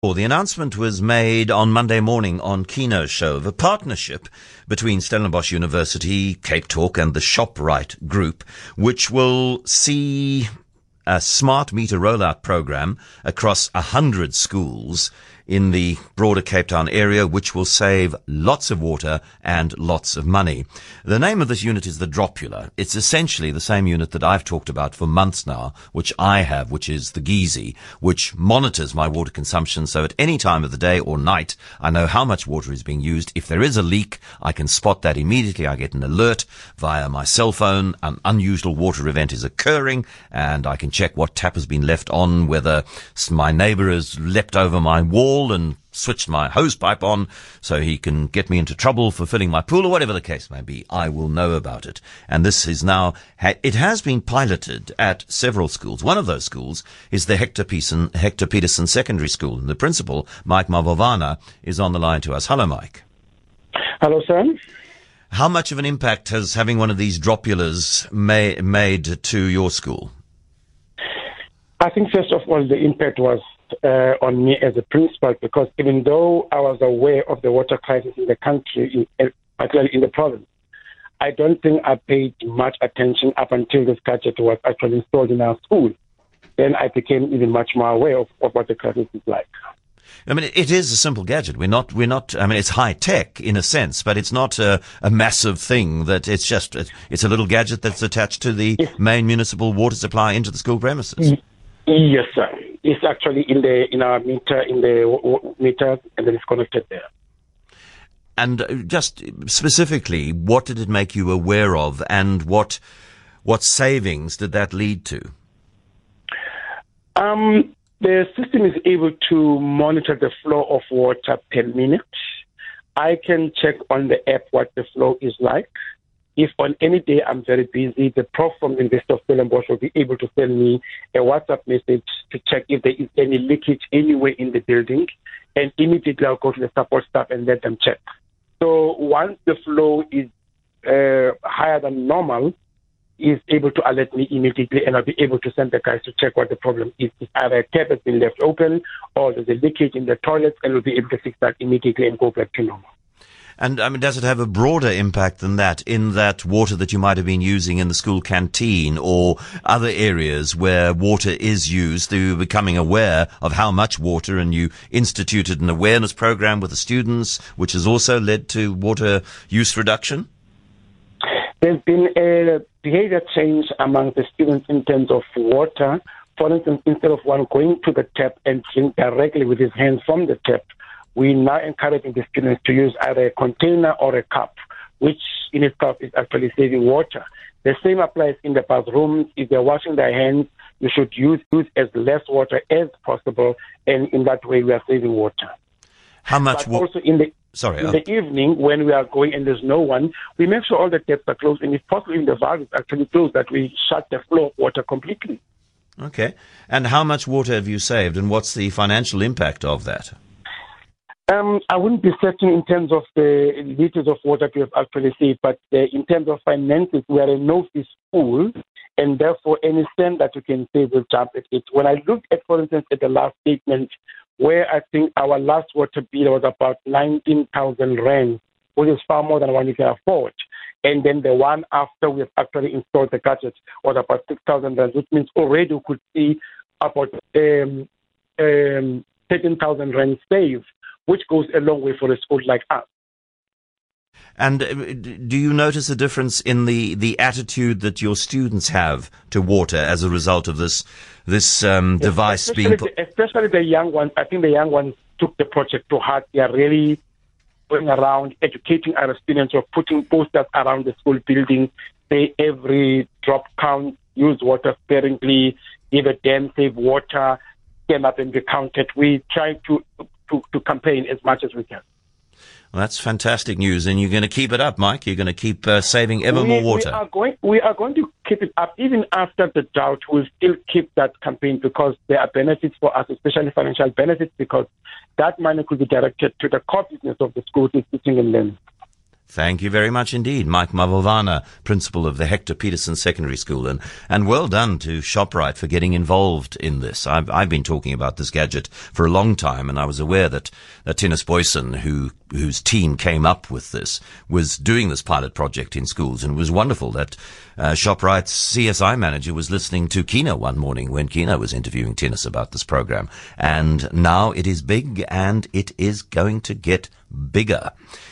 Well, the announcement was made on Monday morning on Kino's show of a partnership between Stellenbosch University, Cape Talk and the ShopRite Group, which will see a smart meter rollout program across 100 schools in the broader Cape Town area, which will save lots of water and lots of money. The name of this unit is the Dropula. It's essentially the same unit that I've talked about for months now, which I have, which is the Geezy, which monitors my water consumption. So at any time of the day or night, I know how much water is being used. If there is a leak, I can spot that immediately. I get an alert via my cell phone. An unusual water event is occurring, and I can check what tap has been left on, whether my neighbor has leapt over my wall and switched my hose pipe on so he can get me into trouble for filling my pool, or whatever the case may be. I will know about it. And this is now, it has been piloted at several schools. One of those schools is the Hector Peterson Secondary School. And the principal, Mike Mavovana, is on the line to us. Hello, Mike. Hello, sir. How much of an impact has having one of these dropulas made to your school? I think, first of all, the impact was on me as a principal, because even though I was aware of the water crisis in the country, particularly in the province, I don't think I paid much attention up until this gadget was actually installed in our school. Then I became even much more aware of what the crisis is like. I mean, it is a simple gadget. We're not, I mean, it's high tech in a sense, but it's not a massive thing that it's a little gadget that's attached to the main municipal water supply into the school premises. Yes, sir. It's actually in our meter, in the meter, and then it's connected there. And just specifically, what did it make you aware of, and what savings did that lead to? The system is able to monitor the flow of water per minute. I can check on the app what the flow is like. If on any day I'm very busy, the prof from the University of Stellenbosch will be able to send me a WhatsApp message to check if there is any leakage anywhere in the building, and immediately I'll go to the support staff and let them check. So once the flow is higher than normal, is able to alert me immediately, and I'll be able to send the guys to check what the problem is. If either a tap has been left open or there's a leakage in the toilets, and we'll be able to fix that immediately and go back to normal. And, I mean, does it have a broader impact than that, in that water that you might have been using in the school canteen or other areas where water is used, through becoming aware of how much water, and you instituted an awareness program with the students, which has also led to water use reduction? There's been a behavior change among the students in terms of water. For instance, instead of one going to the tap and drink directly with his hands from the tap, we now encouraging the students to use either a container or a cup, which in itself is actually saving water. The same applies in the bathrooms. If they're washing their hands, you should use as less water as possible, and in that way we are saving water. How much water? Also in the evening, when we are going and there's no one, we make sure all the taps are closed, and if possible, in the valve is actually closed, that we shut the flow of water completely. Okay. And how much water have you saved, and what's the financial impact of that? I wouldn't be certain in terms of the liters of water we have actually saved, but in terms of finances, we are a no-fee school, and therefore any cent that you can save will jump at it. When I looked at, for instance, at the last statement, where I think our last water bill was about 19,000 rand, which is far more than one you can afford. And then the one after we have actually installed the gadget was about 6,000 rand, which means already we could see about 13,000 rand saved, which goes a long way for a school like us. And do you notice a difference in the attitude that your students have to water as a result of this device being put? Especially the young ones. I think the young ones took the project to heart. They are really going around educating our students, or putting posters around the school building, say every drop counts, use water sparingly, give a dam, save water, stand up and be counted. We try to campaign as much as we can. Well, that's fantastic news, and you're going to keep it up, Mike. You're going to keep saving ever more water. We are going to keep it up. Even after the drought, we'll still keep that campaign, because there are benefits for us, especially financial benefits, because that money could be directed to the core business of the schools, teaching and learning. Thank you very much indeed, Mike Mavovana, principal of the Hector Peterson Secondary School, and well done to ShopRite for getting involved in this. I've been talking about this gadget for a long time, and I was aware that Tinus Boyson, whose team came up with this, was doing this pilot project in schools, and it was wonderful that ShopRite's CSI manager was listening to Kina one morning when Kina was interviewing Tinus about this program, and now it is big and it is going to get bigger.